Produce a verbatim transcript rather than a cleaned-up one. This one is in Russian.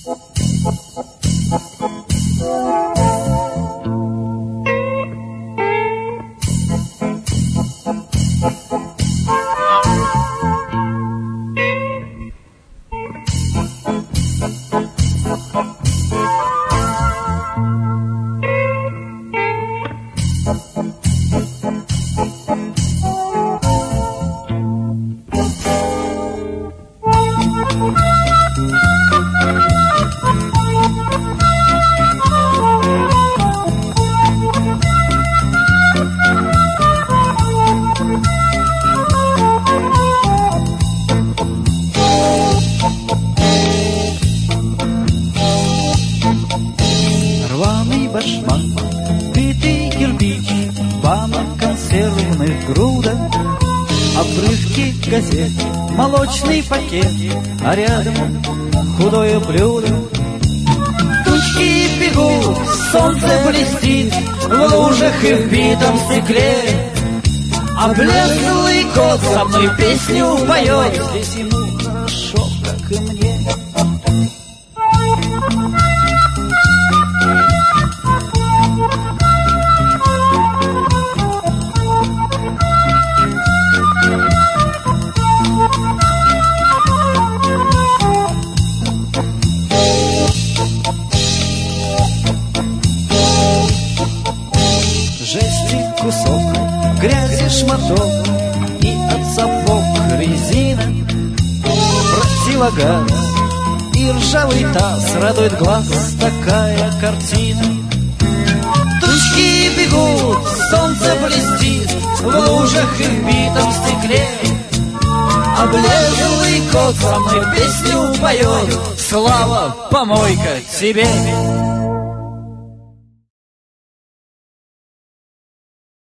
Башмак, битый кирпич, банок консервных грудок, обрывки газет, молочный пакет, а рядом худое блюдо. Тучки бегут, солнце блестит в лужах и в битом стекле, облезлый кот со мной песню поет, здесь ему хорошо, как и мне. Жести кусок, грязи шматок и от сапог резина, противогаз и ржавый таз радует глаз такая картина. Тучки бегут, солнце блестит в лужах и в битом стекле, облезлый кот со мной песню поет. Слава, помойка тебе!